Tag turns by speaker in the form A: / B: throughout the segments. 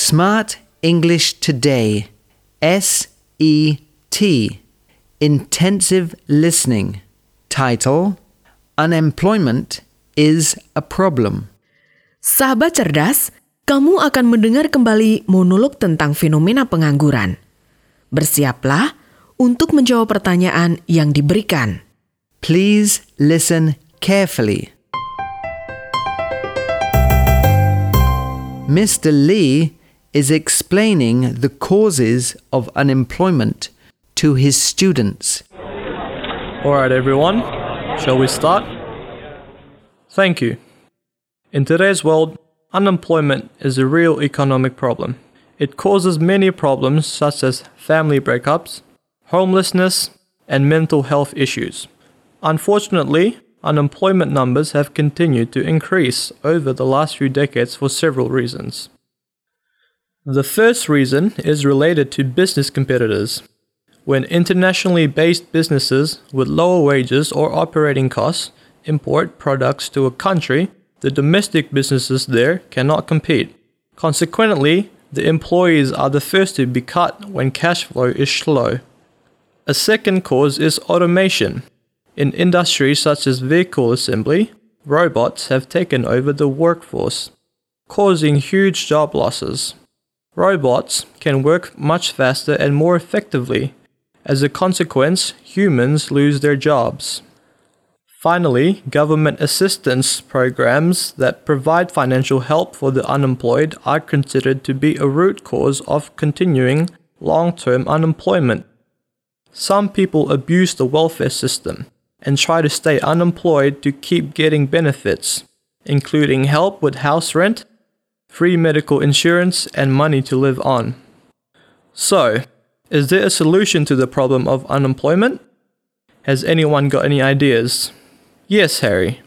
A: Smart English Today, SET, Intensive Listening. Title, Unemployment is a Problem.
B: Sahabat cerdas, kamu akan mendengar kembali monolog tentang fenomena pengangguran. Bersiaplah untuk menjawab pertanyaan yang diberikan.
A: Please listen carefully. Mr. Lee is explaining the causes of unemployment to his students.
C: Alright everyone, shall we start? Thank you. In today's world, unemployment is a real economic problem. It causes many problems such as family breakups, homelessness, and mental health issues. Unfortunately, unemployment numbers have continued to increase over the last few decades for several reasons. The first reason is related to business competitors. When internationally based businesses with lower wages or operating costs import products to a country, the domestic businesses there cannot compete. Consequently, the employees are the first to be cut when cash flow is slow. A second cause is automation. In industries such as vehicle assembly, robots have taken over the workforce, causing huge job losses. Robots can work much faster and more effectively. As a consequence, humans lose their jobs. Finally, government assistance programs that provide financial help for the unemployed are considered to be a root cause of continuing long-term unemployment. Some people abuse the welfare system and try to stay unemployed to keep getting benefits, including help with house rent, free medical insurance, and money to live on. So, is there a solution to the problem of unemployment? Has anyone got any ideas? Yes, Harry.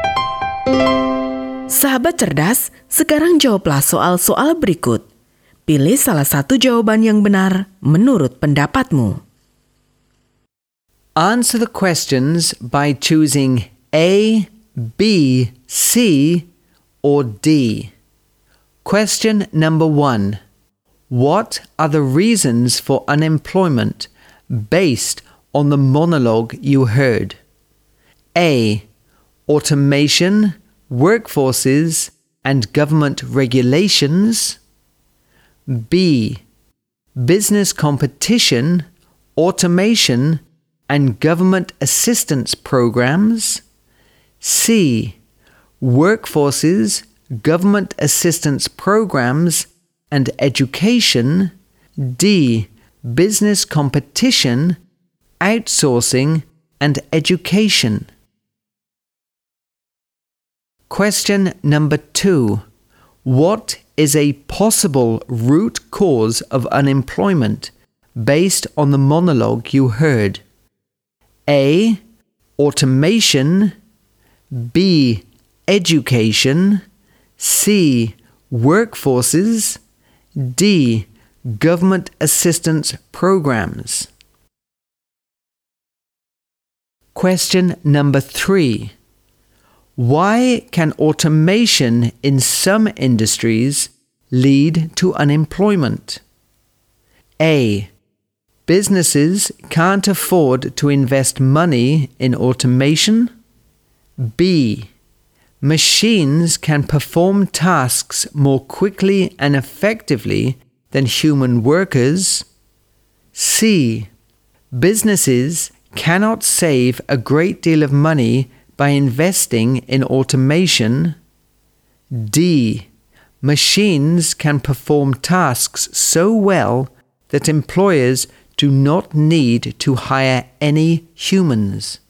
B: Sahabat cerdas, sekarang jawablah soal-soal berikut. Pilih salah satu jawaban yang benar menurut pendapatmu.
A: Answer the questions by choosing A, B, C, or D. Question number 1. What are the reasons for unemployment based on the monologue you heard? A. Automation, workforces, and government regulations. B. Business competition, automation, and government assistance programs. C. Workforces, government assistance programs, and education. D. Business competition, outsourcing, and education. Question number 2. What is a possible root cause of unemployment based on the monologue you heard? A. Automation. B. Education. C. Workforces. D. Government assistance programs. Question number 3. Why can automation in some industries lead to unemployment? A. Businesses can't afford to invest money in automation. B. Machines can perform tasks more quickly and effectively than human workers. C. Businesses cannot save a great deal of money by investing in automation. D. Machines can perform tasks so well that employers do not need to hire any humans.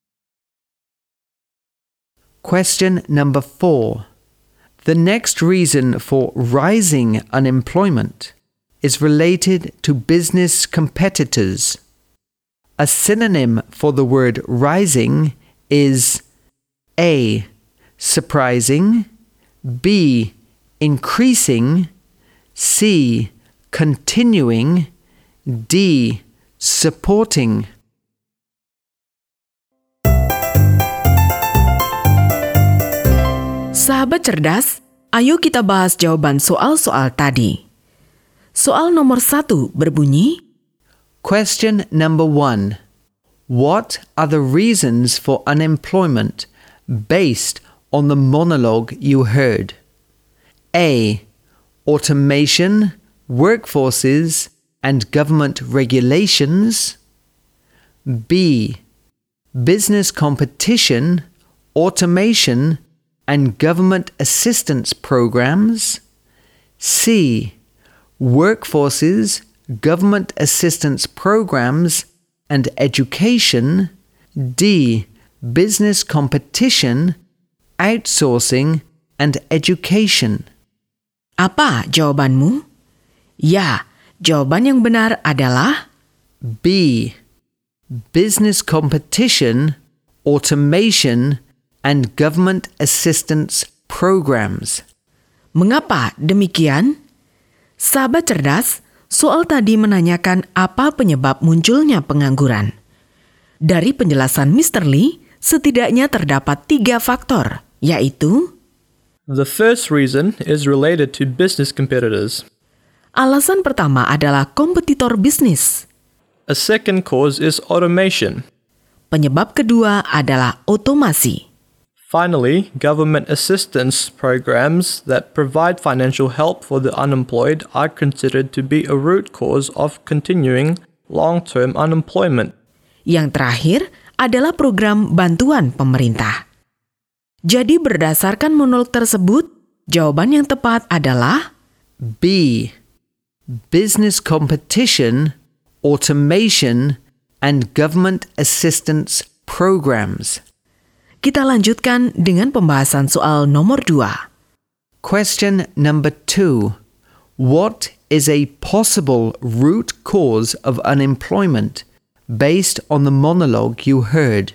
A: Question number 4. The next reason for rising unemployment is related to business competitors. A synonym for the word rising is A. Surprising, B. Increasing, C. Continuing, D. Supporting.
B: Sahabat cerdas, ayo kita bahas jawaban soal-soal tadi. Soal nomor 1 berbunyi,
A: Question number 1. What are the reasons for unemployment based on the monologue you heard? A. Automation, workforces, and government regulations. B. Business competition, automation, and government assistance programs. C. Workforces, government assistance programs, and education. D. Business competition, outsourcing, and education.
B: apa jawabanmu? Ya, jawaban yang benar adalah
A: B. Business competition, automation, and government assistance programs.
B: mengapa demikian? Sahabat cerdas, soal tadi menanyakan apa penyebab munculnya pengangguran. Dari penjelasan Mr. Lee, setidaknya terdapat 3 faktor, yaitu
C: The first reason is related to business competitors.
B: alasan pertama adalah kompetitor bisnis.
C: A second cause is automation.
B: Penyebab kedua adalah otomasi.
C: Finally, government assistance programs that provide financial help for the unemployed are considered to be a root cause of continuing long-term unemployment.
B: Yang terakhir adalah program bantuan pemerintah. Jadi berdasarkan monolog tersebut, jawaban yang tepat adalah
A: B. Business competition, automation, and government assistance programs.
B: Kita lanjutkan dengan pembahasan soal nomor 2.
A: Question number 2. What is a possible root cause of unemployment based on the monologue you heard?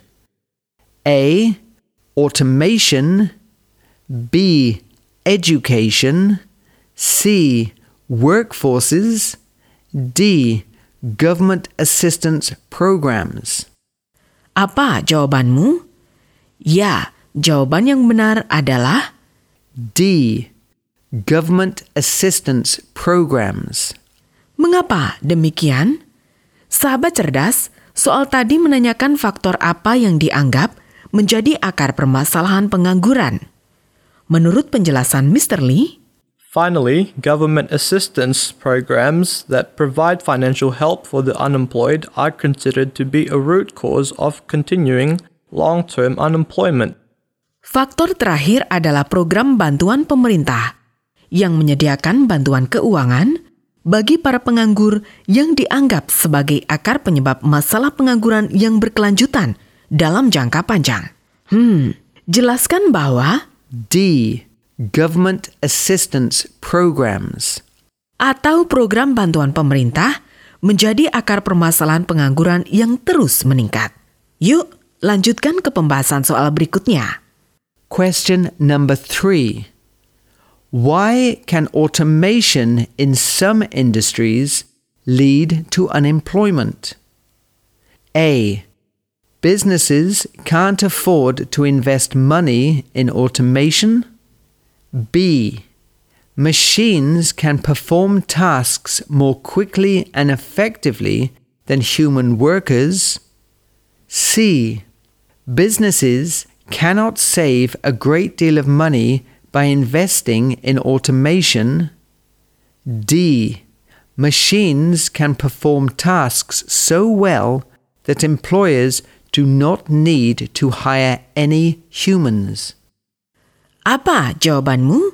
A: A. Automation. B. Education. C. Workforces. D. Government assistance programs.
B: Apa jawabanmu? Ya, jawaban yang benar adalah
A: D. Government assistance programs.
B: mengapa demikian? Sahabat cerdas, soal tadi menanyakan faktor apa yang dianggap menjadi akar permasalahan pengangguran. Menurut penjelasan Mr. Lee,
C: Finally, government assistance programs that provide financial help for the unemployed are considered to be a root cause of continuing long-term unemployment.
B: faktor terakhir adalah program bantuan pemerintah yang menyediakan bantuan keuangan bagi para penganggur yang dianggap sebagai akar penyebab masalah pengangguran yang berkelanjutan dalam jangka panjang. Jelaskan bahwa
A: D. Government assistance programs.
B: atau program bantuan pemerintah menjadi akar permasalahan pengangguran yang terus meningkat. Yuk, lanjutkan ke pembahasan soal berikutnya.
A: Question number 3. Why can automation in some industries lead to unemployment? A. Businesses can't afford to invest money in automation. B. Machines can perform tasks more quickly and effectively than human workers. C. Businesses cannot save a great deal of money by investing in automation. D. Machines can perform tasks so well that employers do not need to hire any humans.
B: Apa jawabanmu?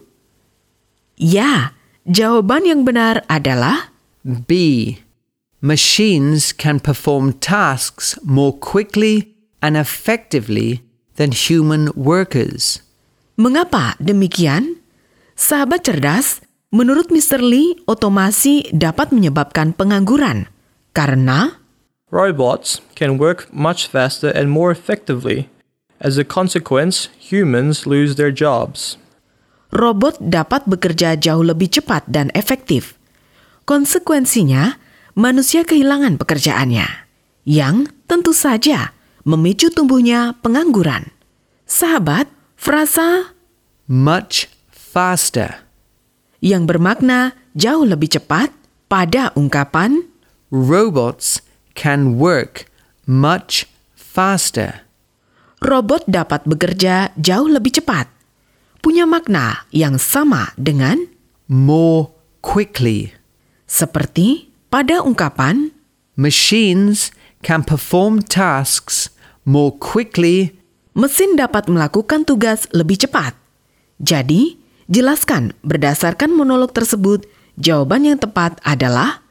B: Ya, jawaban yang benar adalah
A: B. Machines can perform tasks more quickly and effectively than human workers.
B: mengapa demikian? Sahabat cerdas, menurut Mr. Lee, otomasi dapat menyebabkan pengangguran karena
C: Robots can work much faster and more effectively. As a consequence, humans lose their jobs.
B: robot dapat bekerja jauh lebih cepat dan efektif. Konsekuensinya, manusia kehilangan pekerjaannya, yang tentu saja memicu tumbuhnya pengangguran. Sahabat, frasa
A: Much faster.
B: yang bermakna jauh lebih cepat pada ungkapan
A: robots can work much faster.
B: robot dapat bekerja jauh lebih cepat, punya makna yang sama dengan
A: More quickly.
B: seperti pada ungkapan
A: Machines can perform tasks more quickly.
B: mesin dapat melakukan tugas lebih cepat. Jadi, jelaskan berdasarkan monolog tersebut, jawaban yang tepat adalah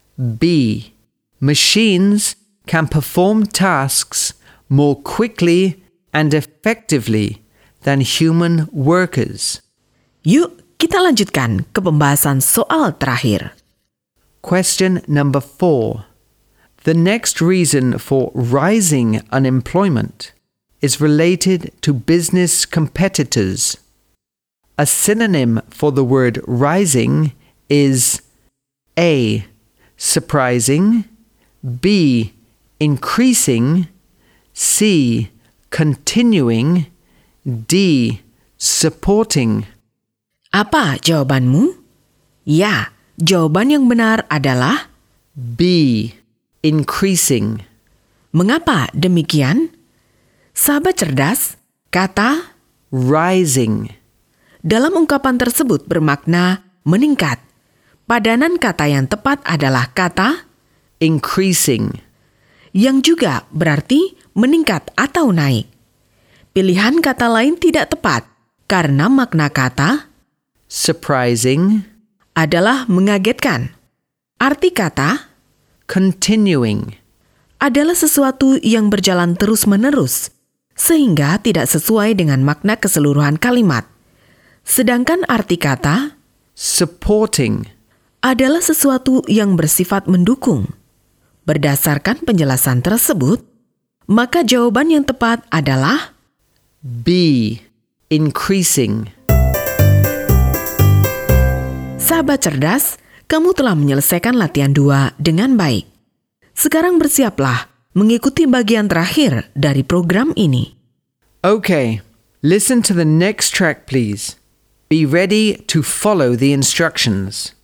A: B. Machines can perform tasks more quickly and effectively than human workers.
B: Yuk, kita lanjutkan ke pembahasan soal terakhir.
A: Question number 4. The next reason for rising unemployment is related to business competitors. A synonym for the word rising is A. Surprising, B. Increasing, C. Continuing, D. Supporting.
B: Apa jawabanmu? Ya, jawaban yang benar adalah
A: B. Increasing.
B: mengapa demikian? Sahabat cerdas, kata
A: Rising.
B: dalam ungkapan tersebut bermakna meningkat. Padanan kata yang tepat adalah kata
A: Increasing.
B: yang juga berarti meningkat atau naik. Pilihan kata lain tidak tepat karena makna kata
A: Surprising.
B: adalah mengagetkan. Arti kata
A: Continuing.
B: adalah sesuatu yang berjalan terus-menerus sehingga tidak sesuai dengan makna keseluruhan kalimat. Sedangkan arti kata
A: Supporting.
B: adalah sesuatu yang bersifat mendukung. Berdasarkan penjelasan tersebut, maka jawaban yang tepat adalah
A: B. Increasing.
B: sahabat cerdas, kamu telah menyelesaikan latihan 2 dengan baik. Sekarang bersiaplah mengikuti bagian terakhir dari program ini.
A: Okay, listen to the next track please. Be ready to follow the instructions.